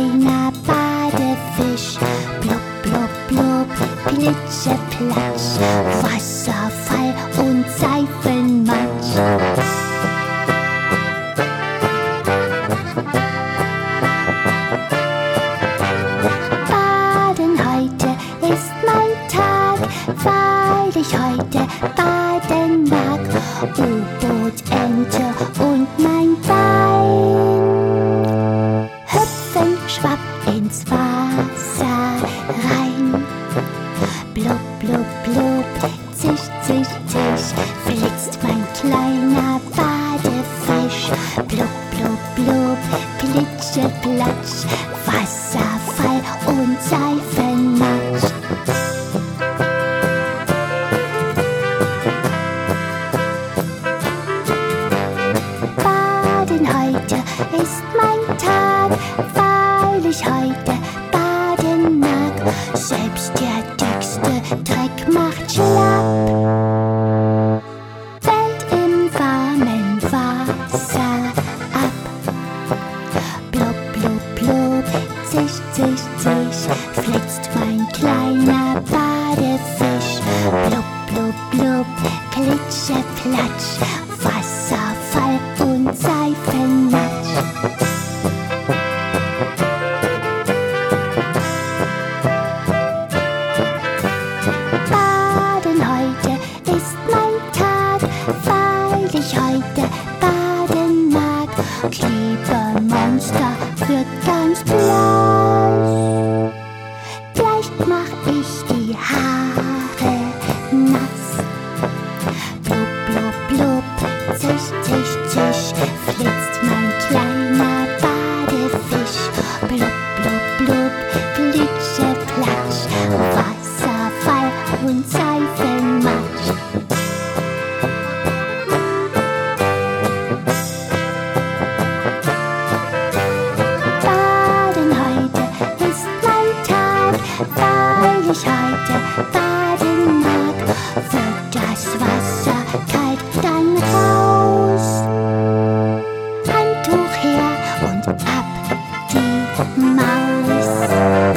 kleiner Badefisch. Blub, blub, blub, plitsche, platsch, Wasserfall und Seifenmatsch. Baden heute ist mein Tag, weil ich heute baden mag. U-Boot, Ente und mein Bein hüpfen schwapp ins Wasser rein. Blub, blub, blub, zisch, zisch, zisch, flitzt mein kleiner Badefisch. Blub, blub, blub, plitsche, platsch, Wasserfall und Seifenmatsch. Baden heute ist mein Tag, weil ich heute baden mag. Selbst der dickste Dreck macht schlapp. Fällt im warmen Wasser ab. Blub, blub, blub, zisch, zisch, zisch, flitzt mein kleiner Badefisch. Blub, blub, blub, plitsche, platsch, Wasserfall und Seifenmatsch. Baden heute ist mein Tag, weil ich heute baden mag. Klebemonster wird ganz blass. Gleich mach ich die Haare nass. Blub, blub, blub, zisch, zisch, zisch, flitzt mein kleiner Badefisch. Blub, blub, blub, plitsche, platsch, Wasserfall und Seifenmatsch. Baden heute ist mein Tag, weil ich heute baden mag. Wird das Wasser kalt, dann raus. Handtuch her und ab die Maus.